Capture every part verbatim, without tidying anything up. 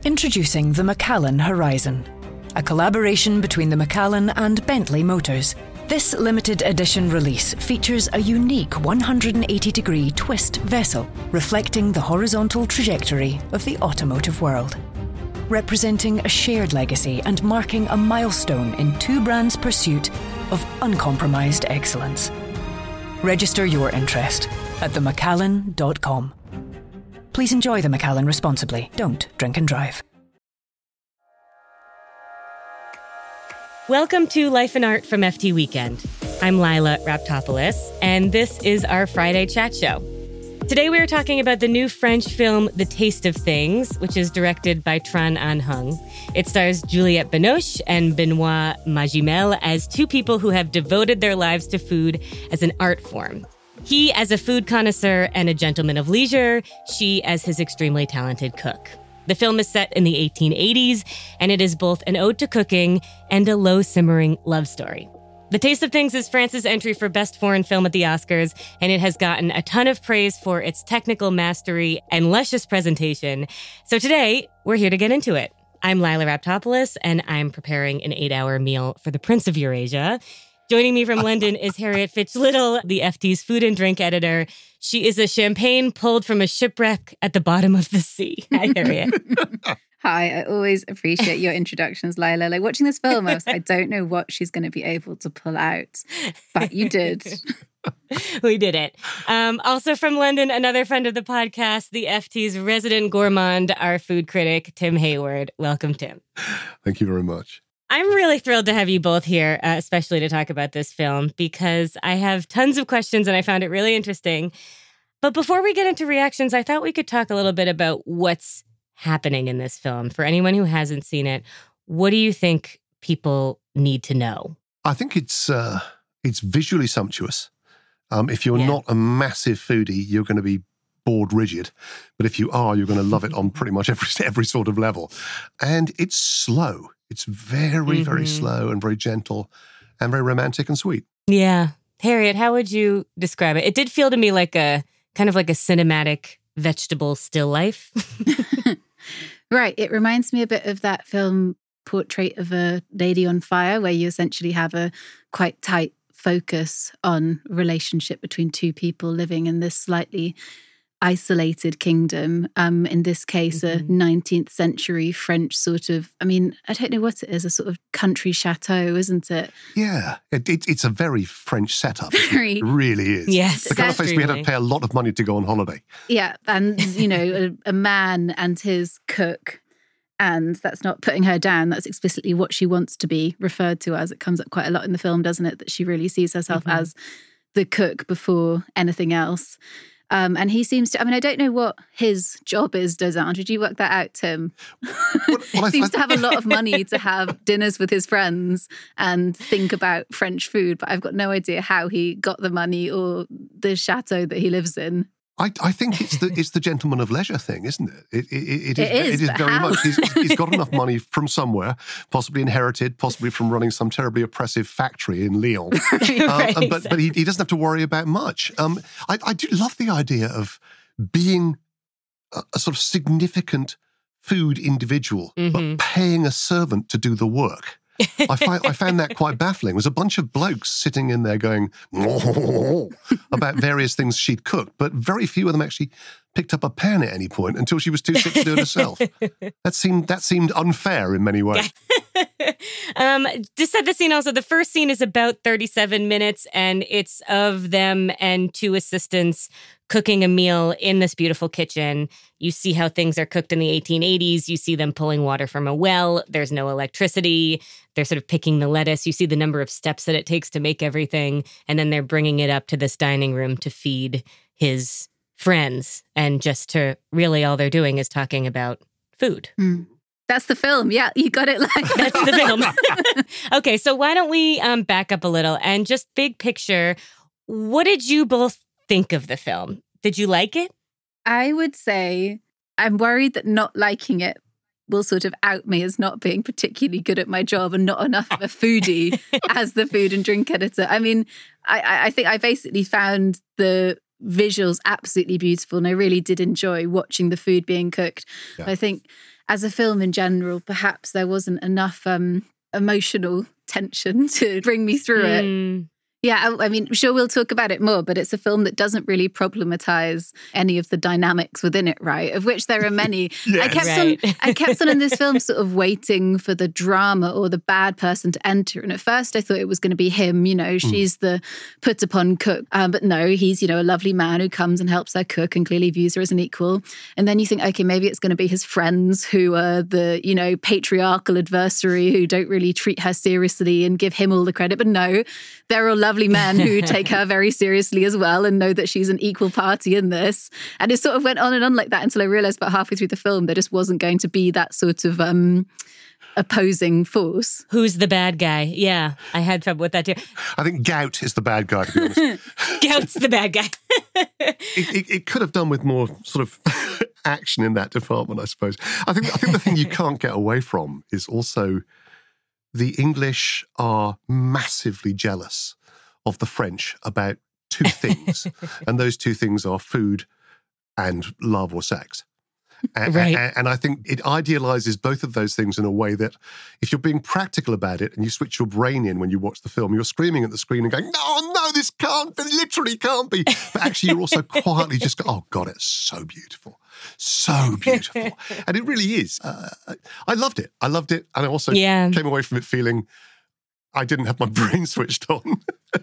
Introducing the Macallan Horizon, a collaboration between the Macallan and Bentley Motors. This limited edition release features a unique one hundred eighty degree twist vessel reflecting the horizontal trajectory of the automotive world, representing a shared legacy and marking a milestone in two brands' pursuit of uncompromised excellence. Register your interest at the macallan dot com. Please enjoy the Macallan responsibly. Don't drink and drive. Welcome to Life and Art from F T Weekend. I'm Lila Raptopoulos, and this is our Friday chat show. Today we are talking about the new French film The Taste of Things, which is directed by Tran Anh Hung. It stars Juliette Binoche and Benoit Magimel as two people who have devoted their lives to food as an art form. He as a food connoisseur and a gentleman of leisure, she as his extremely talented cook. The film is set in the eighteen eighties, and it is both an ode to cooking and a low-simmering love story. The Taste of Things is France's entry for Best Foreign Film at the Oscars, and it has gotten a ton of praise for its technical mastery and luscious presentation. So today, we're here to get into it. I'm Lila Raptopoulos, and I'm preparing an eight-hour meal for the Prince of Eurasia. Joining me from London is Harriet Fitch-Little, the F T's food and drink editor. She is a champagne pulled from a shipwreck at the bottom of the sea. Hi, Harriet. Hi, I always appreciate your introductions, Lila. Like watching this film, I was I don't know what she's going to be able to pull out, but you did. We did it. Um, also from London, another friend of the podcast, the F T's resident gourmand, our food critic, Tim Hayward. Welcome, Tim. Thank you very much. I'm really thrilled to have you both here, uh, especially to talk about this film, because I have tons of questions and I found it really interesting. But before we get into reactions, I thought we could talk a little bit about what's happening in this film. For anyone who hasn't seen it, what do you think people need to know? I think it's uh, it's visually sumptuous. Um, if you're Yeah. not a massive foodie, you're going to be bored rigid. But if you are, you're going to love it on pretty much every every sort of level. And it's slow. It's very, Mm-hmm. very slow and very gentle and very romantic and sweet. Yeah. Harriet, how would you describe it? It did feel to me like a kind of like a cinematic vegetable still life. Right. It reminds me a bit of that film Portrait of a Lady on Fire, where you essentially have a quite tight focus on relationship between two people living in this slightly isolated kingdom. Um, in this case, mm-hmm. a nineteenth century French sort of, I mean, I don't know what it is, a sort of country chateau, isn't it? Yeah, it, it, it's a very French setup. Very. It really is. Yes, the kind of place we had to extremely. pay a lot of money to go on holiday. Yeah. And, you know, a, a man and his cook. And that's not putting her down. That's explicitly what she wants to be referred to as. It comes up quite a lot in the film, doesn't it? That she really sees herself Mm-hmm. as the cook before anything else. Um, and he seems to, I mean, I don't know what his job is, Dozan. Did you work that out, Tim? Well, well, I- Seems I- to have a lot of money to have dinners with his friends and think about French food, but I've got no idea how he got the money or the chateau that he lives in. I, I think it's the it's the gentleman of leisure thing, isn't it? It, it, it, It is, is, it is but very how? much. He's, he's got enough money from somewhere, possibly inherited, possibly from running some terribly oppressive factory in Lyon. Right, um, but but he, he doesn't have to worry about much. Um, I, I do love the idea of being a, a sort of significant food individual, Mhm. but paying a servant to do the work. I, find, I found that quite baffling. There's a bunch of blokes sitting in there going about various things she'd cooked, but very few of them actually picked up a pan at any point until she was too sick to do it herself. That seemed that seemed unfair in many ways. um, to set the scene also, the first scene is about thirty-seven minutes, and it's of them and two assistants cooking a meal in this beautiful kitchen. You see how things are cooked in the eighteen eighties. You see them pulling water from a well. There's no electricity. They're sort of picking the lettuce. You see the number of steps that it takes to make everything. And then they're bringing it up to this dining room to feed his friends. And just to really all they're doing is talking about food. Mm. That's the film. Yeah, you got it. Like That's the film. Okay, so why don't we um, back up a little and just big picture, what did you both think of the film? Did you like it? I would say I'm worried that not liking it will sort of out me as not being particularly good at my job and not enough of a foodie as the food and drink editor. I mean, I, I think I basically found the visuals absolutely beautiful, and I really did enjoy watching the food being cooked. Yeah. I think as a film in general, perhaps there wasn't enough um, emotional tension to bring me through Mm. it. Yeah, I, I mean, sure, we'll talk about it more, but it's a film that doesn't really problematize any of the dynamics within it, right? Of which there are many. Yes. I kept Right. on, I kept on in this film sort of waiting for the drama or the bad person to enter. And at first I thought it was going to be him, you know, she's the put upon cook. Um, but no, he's, you know, a lovely man who comes and helps her cook and clearly views her as an equal. And then you think, okay, maybe it's going to be his friends who are the, you know, patriarchal adversary who don't really treat her seriously and give him all the credit. But no, they're all lovely men who take her very seriously as well and know that she's an equal party in this. And it sort of went on and on like that until I realised about halfway through the film there just wasn't going to be that sort of um, opposing force. Who's the bad guy? Yeah, I had trouble with that too. I think Gout is the bad guy, to be honest. Gout's the bad guy. it, it, it could have done with more sort of action in that department, I suppose. I think I think the thing you can't get away from is also the English are massively jealous of the French about two things. And those two things are food and love or sex. And, Right. and, and I think it idealizes both of those things in a way that if you're being practical about it and you switch your brain in when you watch the film, you're screaming at the screen and going, no, no, this can't be, literally can't be. But actually you're also quietly just go, oh God, it's so beautiful. So beautiful. And it really is. Uh, I loved it. I loved it. And I also Yeah. came away from it feeling I didn't have my brain switched on.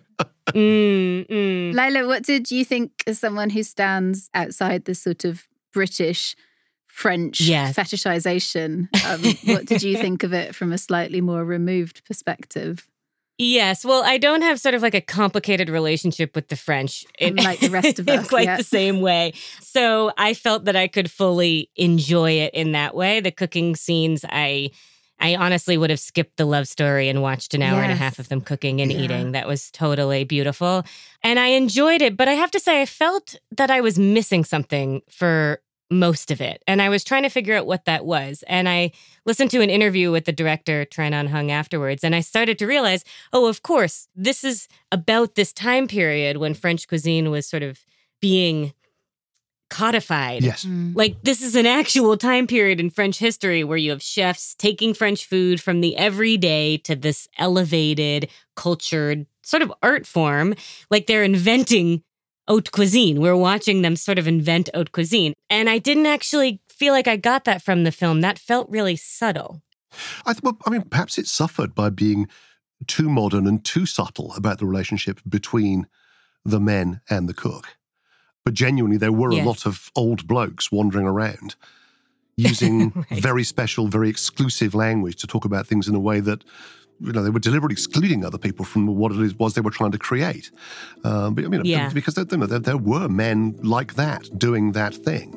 Mm, mm. Lila, what did you think as someone who stands outside the sort of British French Yes. fetishization? Um, what did you think of it from a slightly more removed perspective? Yes. Well, I don't have sort of like a complicated relationship with the French. Um, like the rest of in us, quite yeah. the same way. So I felt that I could fully enjoy it in that way. The cooking scenes, I I honestly would have skipped the love story and watched an hour and a Yes. half of them cooking and Yeah. eating. That was totally beautiful. And I enjoyed it, but I have to say I felt that I was missing something for most of it. And I was trying to figure out what that was. And I listened to an interview with the director, Tran Anh Hung, afterwards, and I started to realize, oh, of course, this is about this time period when French cuisine was sort of being codified. Yes. Like, this is an actual time period in French history where you have chefs taking French food from the everyday to this elevated, cultured sort of art form. Like, they're inventing haute cuisine. We're watching them sort of invent haute cuisine. And I didn't actually feel like I got that from the film. That felt really subtle. I, th- well, I mean, perhaps it suffered by being too modern and too subtle about the relationship between the men and the cook. But genuinely, there were Yes. a lot of old blokes wandering around using Right. very special, very exclusive language to talk about things in a way that, you know, they were deliberately excluding other people from what it was they were trying to create. Um, but I mean, Yeah. because you know, there, there were men like that doing that thing.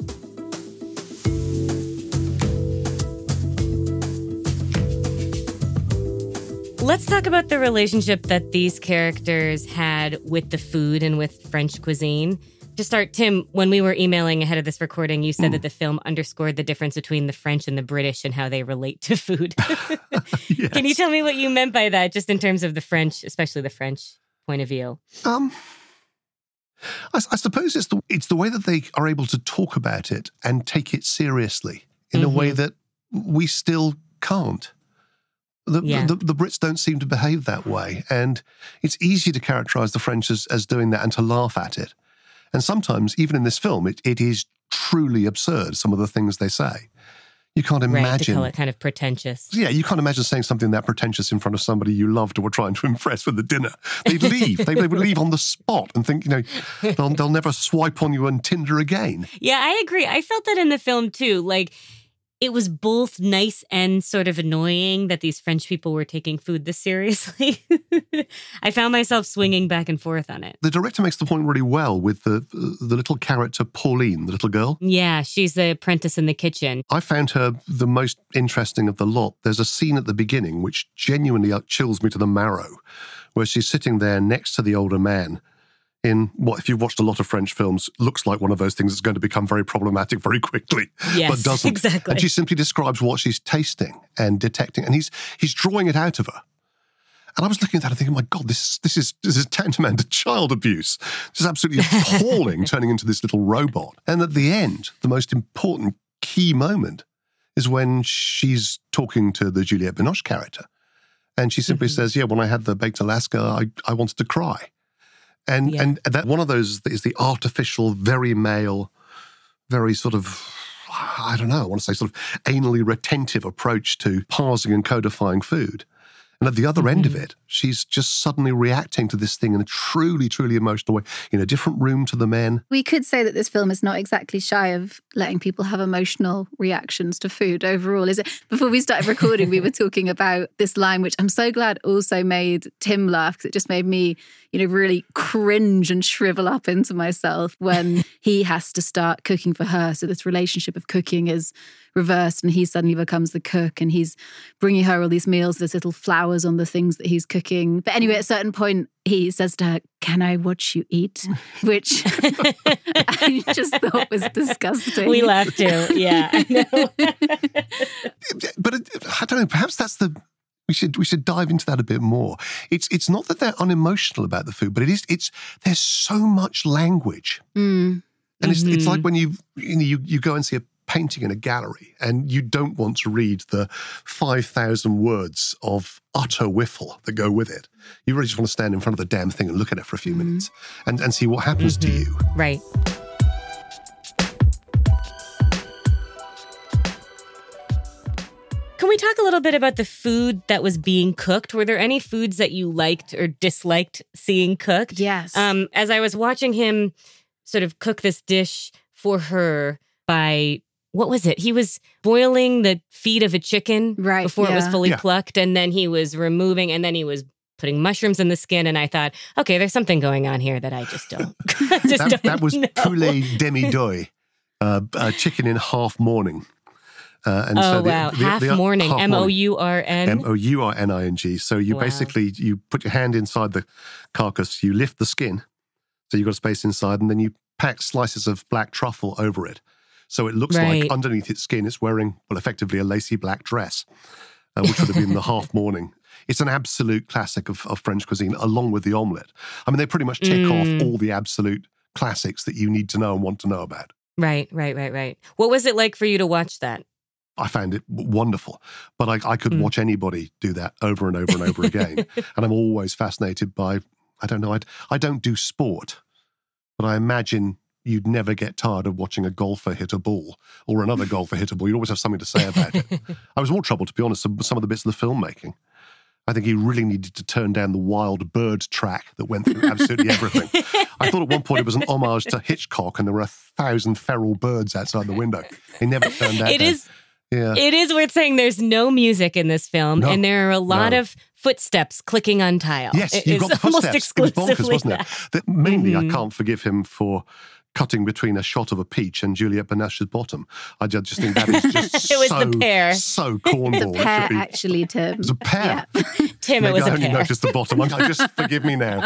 Let's talk about the relationship that these characters had with the food and with French cuisine. To start, Tim, when we were emailing ahead of this recording, you said that the film underscored the difference between the French and the British and how they relate to food. Yes. Can you tell me what you meant by that, just in terms of the French, especially the French point of view? Um, I, I suppose it's the it's the way that they are able to talk about it and take it seriously in a way that we still can't. The, Yeah. the, the Brits don't seem to behave that way, and it's easy to characterise the French as, as doing that and to laugh at it. And sometimes, even in this film, it, it is truly absurd, some of the things they say. You can't Right, to imagine... call it kind of pretentious. Yeah, you can't imagine saying something that pretentious in front of somebody you loved or were trying to impress with the dinner. They'd leave. they, they would leave on the spot and think, you know, they'll, they'll never swipe on you on Tinder again. Yeah, I agree. I felt that in the film too. Like, it was both nice and sort of annoying that these French people were taking food this seriously. I found myself swinging back and forth on it. The director makes the point really well with the the little character Pauline, the little girl. Yeah, she's the apprentice in the kitchen. I found her the most interesting of the lot. There's a scene at the beginning which genuinely chills me to the marrow, where she's sitting there next to the older man in what, if you've watched a lot of French films, looks like one of those things that's going to become very problematic very quickly, Yes, but doesn't. exactly. And she simply describes what she's tasting and detecting, and he's he's drawing it out of her. And I was looking at that and thinking, my God, this, this is this is tantamount to child abuse. This is absolutely appalling, turning into this little robot. And at the end, the most important key moment is when she's talking to the Juliette Binoche character. And she simply mm-hmm. says, yeah, when I had the baked Alaska, I, I wanted to cry. And yeah. and that one of those is the artificial, very male, very sort of, I don't know, I want to say sort of anally retentive approach to parsing and codifying food. And at the other mm-hmm. end of it, she's just suddenly reacting to this thing in a truly, truly emotional way, in a different room to the men. We could say that this film is not exactly shy of letting people have emotional reactions to food overall, is it? Before we started recording, we were talking about this line, which I'm so glad also made Tim laugh, because it just made me, you know, really cringe and shrivel up into myself when he has to start cooking for her. So this relationship of cooking is reversed and he suddenly becomes the cook and he's bringing her all these meals. There's little flowers on the things that he's cooking. But anyway, at a certain point, he says to her, "Can I watch you eat?" Which I just thought was disgusting. We laughed too, yeah. I know. But it, I don't know, perhaps that's the... We should we should dive into that a bit more. It's it's not that they're unemotional about the food, but it is it's there's so much language, mm. and it's mm-hmm. it's like when you you know, you you go and see a painting in a gallery, and you don't want to read the five thousand words of utter whiffle that go with it. You really just want to stand in front of the damn thing and look at it for a few mm-hmm. minutes and and see what happens mm-hmm. to you. Right. Can we talk a little bit about the food that was being cooked? Were there any foods that you liked or disliked seeing cooked? Yes. Um, as I was watching him sort of cook this dish for her by, what was it? He was boiling the feet of a chicken right, before yeah. it was fully yeah. plucked, and then he was removing, and then he was putting mushrooms in the skin, and I thought, okay, there's something going on here that I just don't. I just that, don't that was know. poulet demi-deuil, uh, uh, chicken in half morning. Uh, and oh, so the, wow. the, half the, morning. half M O U R N? M O U R N I N G. So you Wow. basically, you put your hand inside the carcass, you lift the skin, so you've got space inside, and then you pack slices of black truffle over it. So it looks Right. like underneath its skin, it's wearing, well, effectively a lacy black dress, uh, which would have been the half morning. It's an absolute classic of, of French cuisine, along with the omelette. I mean, they pretty much tick Mm. off all the absolute classics that you need to know and want to know about. Right, right, right, right. What was it like for you to watch that? I found it wonderful, but I, I could Mm. watch anybody do that over and over and over again. And I'm always fascinated by, I don't know, I, I don't do sport, but I imagine you'd never get tired of watching a golfer hit a ball or another golfer hit a ball. You'd always have something to say about it. I was more troubled, to be honest, with some of the bits of the filmmaking. I think he really needed to turn down the wild bird track that went through absolutely everything. I thought at one point it was an homage to Hitchcock and there were a thousand feral birds outside the window. He never turned that It down. is... Yeah. It is worth saying there's no music in this film, No, and there are a lot no. of footsteps clicking on tile. Yes, It you is got the almost footsteps. It was bonkers, exclusively wasn't it? that. That mainly, Mhm. I can't forgive him for cutting between a shot of a peach and Juliette Binoche's bottom. I ju- just think that is just It was so, the pear. so It's cornball. a It pear, should be- actually, Tim. It was a pear. Yeah. Tim, Maybe it was I a only pear. noticed the bottom. I just forgive me now.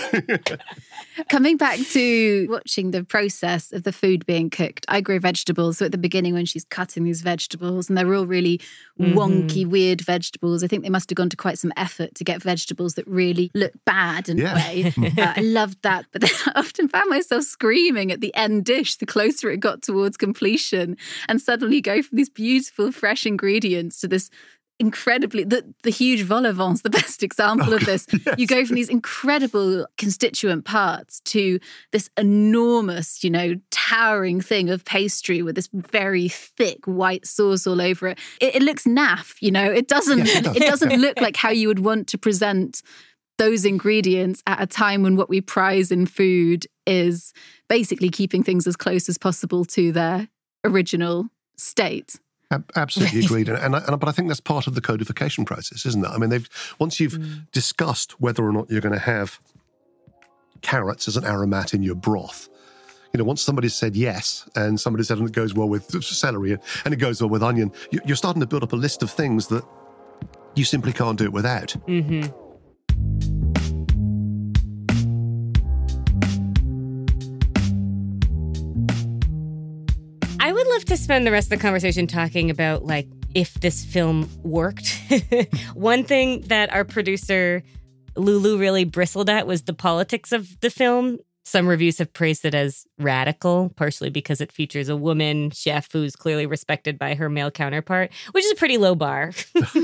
Coming back to watching the process of the food being cooked, I grow vegetables. So at the beginning when she's cutting these vegetables, and they're all really Mhm. wonky, weird vegetables, I think they must have gone to quite some effort to get vegetables that really look bad in Yeah. a way. uh, I loved that. But then I often found myself screaming at the end dish the closer it got towards completion, and suddenly go from these beautiful, fresh ingredients to this incredibly, the, the huge vol au vent's the best example of this. Yes. You go from these incredible constituent parts to this enormous, you know, towering thing of pastry with this very thick white sauce all over it. It, it looks naff, you know, it doesn't, Yes, it does. it doesn't look like how you would want to present those ingredients at a time when what we prize in food is basically keeping things as close as possible to their original state. Ab- Absolutely agreed, and, and, I, and but I think that's part of the codification process, isn't it? I mean, they've once you've mm. discussed whether or not you're going to have carrots as an aromat in your broth. You know, once somebody's said yes, and somebody said it goes well with celery, and it goes well with onion, you're starting to build up a list of things that you simply can't do it without. Mm-hmm. I would love to spend the rest of the conversation talking about, like, if this film worked. One thing that our producer, Lulu, really bristled at was the politics of the film. Some reviews have praised it as radical, partially because it features a woman chef who's clearly respected by her male counterpart, which is a pretty low bar.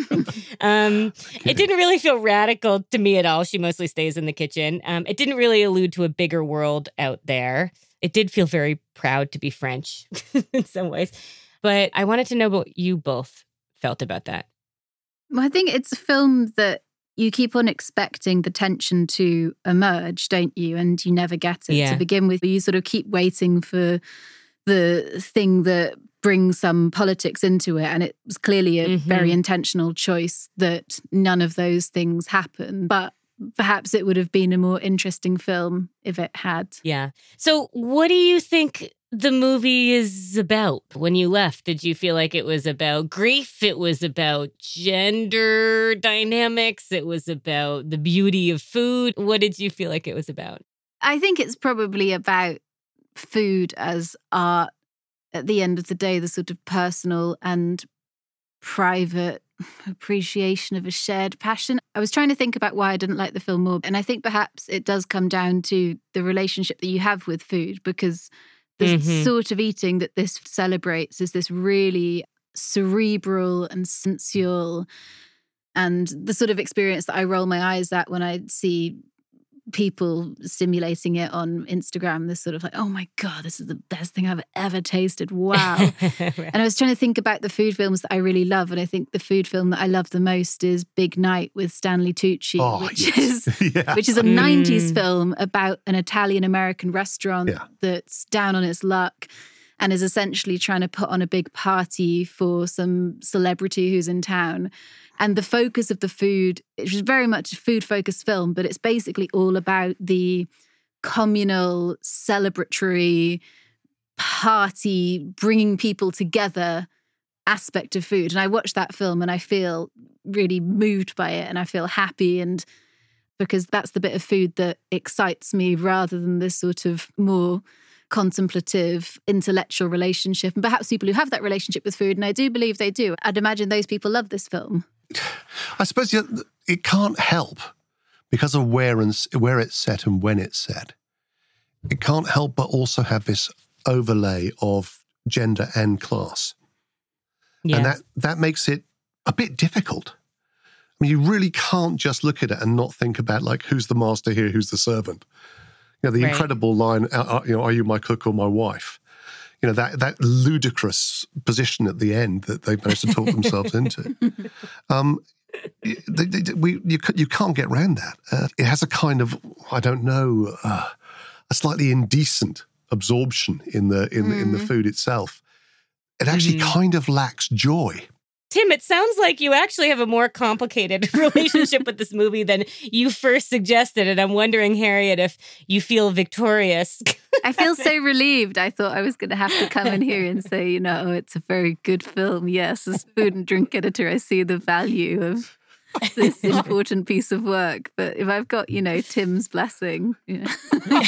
um, it didn't really feel radical to me at all. She mostly stays in the kitchen. Um, it didn't really allude to a bigger world out there. It did feel very proud to be French in some ways. But I wanted to know what you both felt about that. Well, I think it's a film that you keep on expecting the tension to emerge, don't you? And you never get it. Yeah. To begin with, you sort of keep waiting for the thing that brings some politics into it. And it was clearly a Mm-hmm. very intentional choice that none of those things happen. But perhaps it would have been a more interesting film if it had. Yeah. So what do you think the movie is about? When you left, did you feel like it was about grief? It was about gender dynamics? It was about the beauty of food? What did you feel like it was about? I think it's probably about food as art. At the end of the day, the sort of personal and private appreciation of a shared passion. I was trying to think about why I didn't like the film more. And I think perhaps it does come down to the relationship that you have with food, because the Mm-hmm. sort of eating that this celebrates is this really cerebral and sensual, and the sort of experience that I roll my eyes at when I see people simulating it on Instagram, this sort of like, oh my God, this is the best thing I've ever tasted. Wow. Right. And I was trying to think about the food films that I really love. And I think the food film that I love the most is Big Night with Stanley Tucci, Oh, which yes. is Yeah. which is a Mm. nineties film about an Italian-American restaurant Yeah. that's down on its luck and is essentially trying to put on a big party for some celebrity who's in town. And the focus of the food, it was very much a food-focused film, but it's basically all about the communal, celebratory, party, bringing people together aspect of food. And I watched that film and I feel really moved by it, and I feel happy, and because that's the bit of food that excites me rather than this sort of more contemplative, intellectual relationship. And perhaps people who have that relationship with food, and I do believe they do, I'd imagine those people love this film. I suppose yeah, it can't help because of where and where it's set and when it's set. It can't help but also have this overlay of gender and class. Yeah. And that, that makes it a bit difficult. I mean, you really can't just look at it and not think about, like, who's the master here, who's the servant. You know, the Right. incredible line, uh, you know, are you my cook or my wife? You know, that that ludicrous position at the end that they managed to talk themselves into. Um, they, they, we, you, you can't get around that. Uh, it has a kind of, I don't know, uh, a slightly indecent absorption in the in, mm. in the food itself. It actually mm. kind of lacks joy. Tim, it sounds like you actually have a more complicated relationship with this movie than you first suggested. And I'm wondering, Harriet, if you feel victorious. I feel so relieved. I thought I was going to have to come in here and say, you know, oh, it's a very good film. Yes, as food and drink editor, I see the value of this important piece of work. But if I've got, you know, Tim's blessing, you know.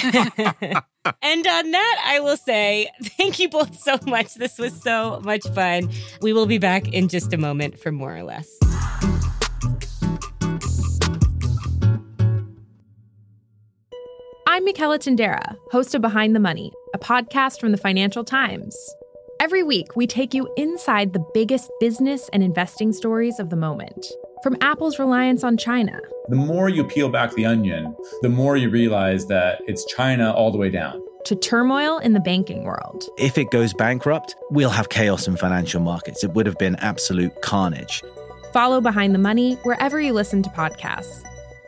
And on that, I will say thank you both so much. This was so much fun. We will be back in just a moment for More or Less. I'm Michaela Tindera, host of Behind the Money, a podcast from the Financial Times. Every week, we take you inside the biggest business and investing stories of the moment. From Apple's reliance on China. The more you peel back the onion, the more you realize that it's China all the way down. To turmoil in the banking world. If it goes bankrupt, we'll have chaos in financial markets. It would have been absolute carnage. Follow Behind the Money wherever you listen to podcasts.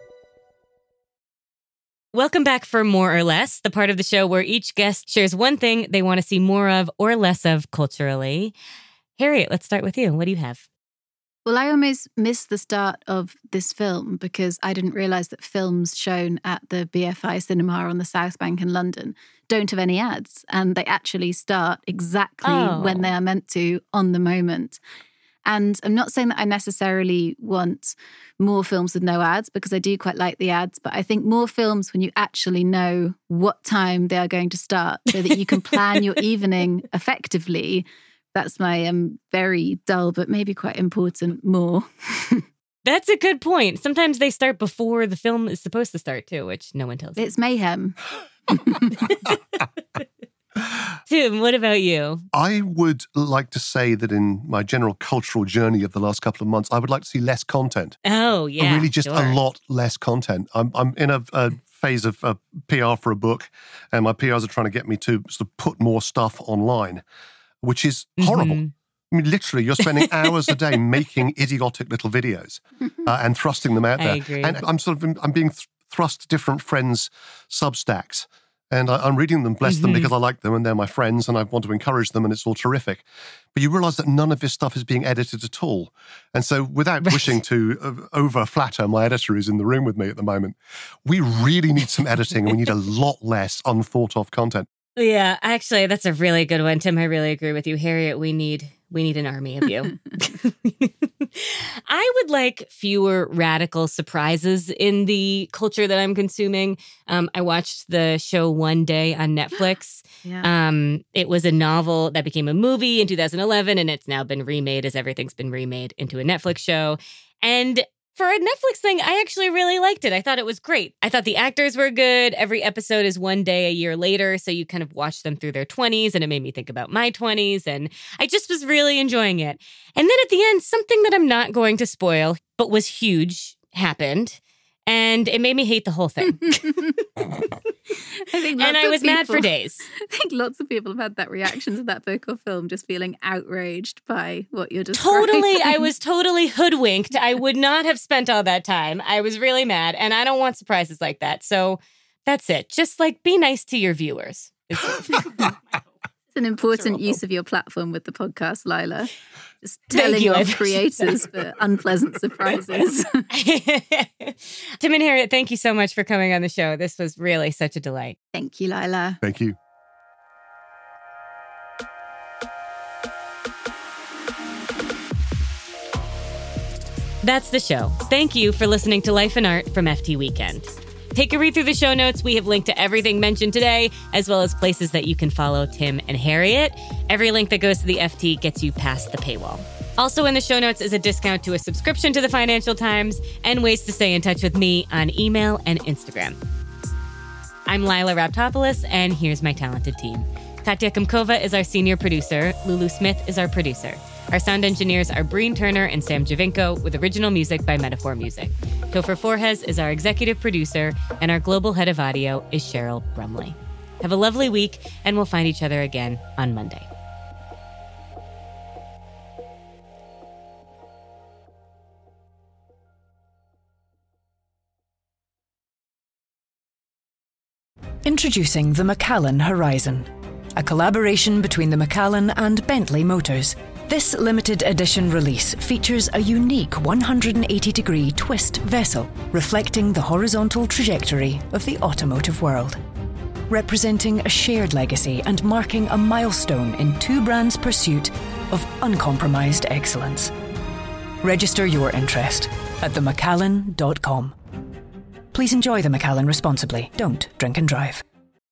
Welcome back for More or Less, the part of the show where each guest shares one thing they want to see more of or less of culturally. Harriet, let's start with you. What do you have? Well, I almost missed the start of this film because I didn't realise that films shown at the B F I cinema on the South Bank in London don't have any ads. And they actually start exactly oh. when they are meant to, on the moment. And I'm not saying that I necessarily want more films with no ads, because I do quite like the ads, but I think more films when you actually know what time they are going to start so that you can plan your evening effectively. That's my um, very dull, but maybe quite important more. That's a good point. Sometimes they start before the film is supposed to start too, which no one tells you. It's mayhem. Tim, what about you? I would like to say that in my general cultural journey of the last couple of months, I would like to see less content. Oh, yeah. Really just sure. a lot less content. I'm, I'm in a, a phase of uh, P R for a book, and my P Rs are trying to get me to sort of put more stuff online, which is horrible. Mm-hmm. I mean, literally, you're spending hours a day making idiotic little videos uh, and thrusting them out there. I agree. And I'm sort of, I'm being th- thrust different friends' Substacks. And I, I'm reading them, bless mm-hmm. them, because I like them and they're my friends and I want to encourage them and it's all terrific. But you realize that none of this stuff is being edited at all. And so without right. wishing to uh, over-flatter my editor who's in the room with me at the moment, we really need some editing and we need a lot less unthought-of content. Yeah, actually, that's a really good one, Tim. I really agree with you. Harriet, we need we need an army of you. I would like fewer radical surprises in the culture that I'm consuming. Um, I watched the show One Day on Netflix. Yeah. Um, it was a novel that became a movie in two thousand eleven, and it's now been remade, as everything's been remade, into a Netflix show. And for a Netflix thing, I actually really liked it. I thought it was great. I thought the actors were good. Every episode is one day a year later, so you kind of watch them through their twenties, and it made me think about my twenties, and I just was really enjoying it. And then at the end, something that I'm not going to spoil, but was huge, happened, and it made me hate the whole thing. I think and I was people, mad for days. I think lots of people have had that reaction to that book or film, just feeling outraged by what you're describing. Totally. I was totally hoodwinked. I would not have spent all that time. I was really mad, and I don't want surprises like that. So that's it. Just like be nice to your viewers. It's an important use of your platform with the podcast, Lila. Just telling you, off creators for unpleasant surprises. Tim and Harriet, thank you so much for coming on the show. This was really such a delight. Thank you, Lila. Thank you. That's the show. Thank you for listening to Life and Art from F T Weekend. Take a read through the show notes. We have linked to everything mentioned today, as well as places that you can follow Tim and Harriet. Every link that goes to the F T gets you past the paywall. Also in the show notes is a discount to a subscription to the Financial Times and ways to stay in touch with me on email and Instagram. I'm Lila Raptopoulos, and here's my talented team. Katya Kumkova is our senior producer. Lulu Smith is our producer. Our sound engineers are Breen Turner and Sam Javinko, with original music by Metaphor Music. Topher Forges is our executive producer, and our global head of audio is Cheryl Brumley. Have a lovely week, and we'll find each other again on Monday. Introducing the Macallan Horizon, a collaboration between the Macallan and Bentley Motors. This limited edition release features a unique one hundred eighty degree twist vessel reflecting the horizontal trajectory of the automotive world, representing a shared legacy and marking a milestone in two brands' pursuit of uncompromised excellence. Register your interest at the macallan dot com. Please enjoy the Macallan responsibly. Don't drink and drive.